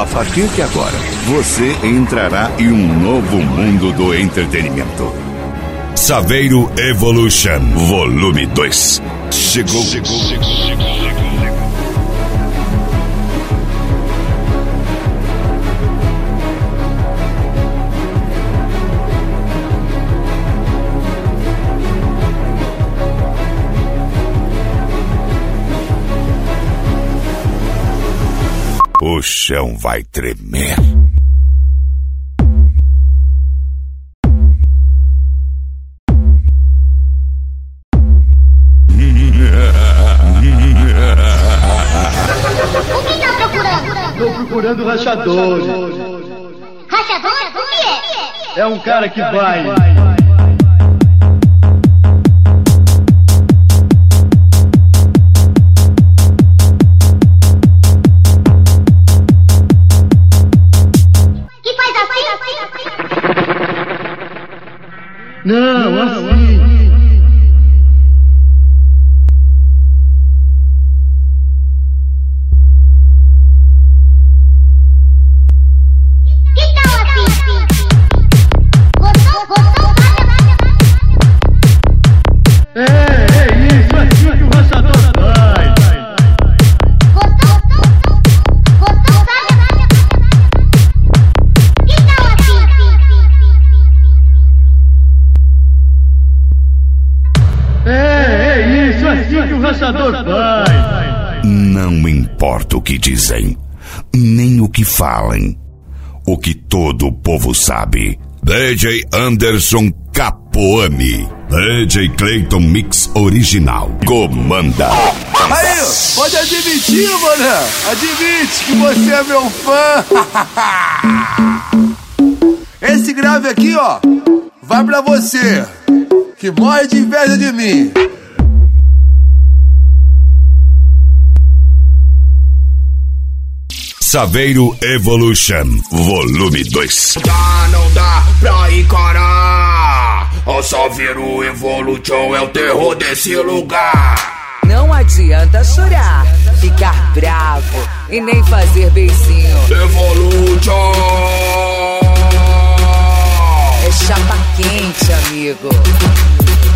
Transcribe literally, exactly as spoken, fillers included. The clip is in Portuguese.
A partir de agora, você entrará em um novo mundo do entretenimento. Saveiro Evolution Volume dois. Chegou, chegou, chegou, chegou. O chão vai tremer. O que tá procurando? Tô procurando rachadores. Rachador? O que é? É um cara que vai. Não, assim. Que tal assim? Gostou? Gostou? É, é isso, assim que o rachador faz. Gostou? Gostou? Que tal assim? É, é isso, assim que o rachador faz. Não importa o que dizem, nem o que falem. O que todo o povo sabe. D J Anderson Capoami. D J Clayton Mix Original. Comanda. Aí, pode admitir, mano. Admite que você é meu fã. Esse grave aqui, ó, vai pra você, que morre de inveja de mim. Saveiro Evolution Volume dois. Dá, não dá pra encarar. O Saveiro Evolution é o terror desse lugar. Não adianta chorar, ficar bravo e nem fazer beicinho. Evolution é chapa quente, amigo.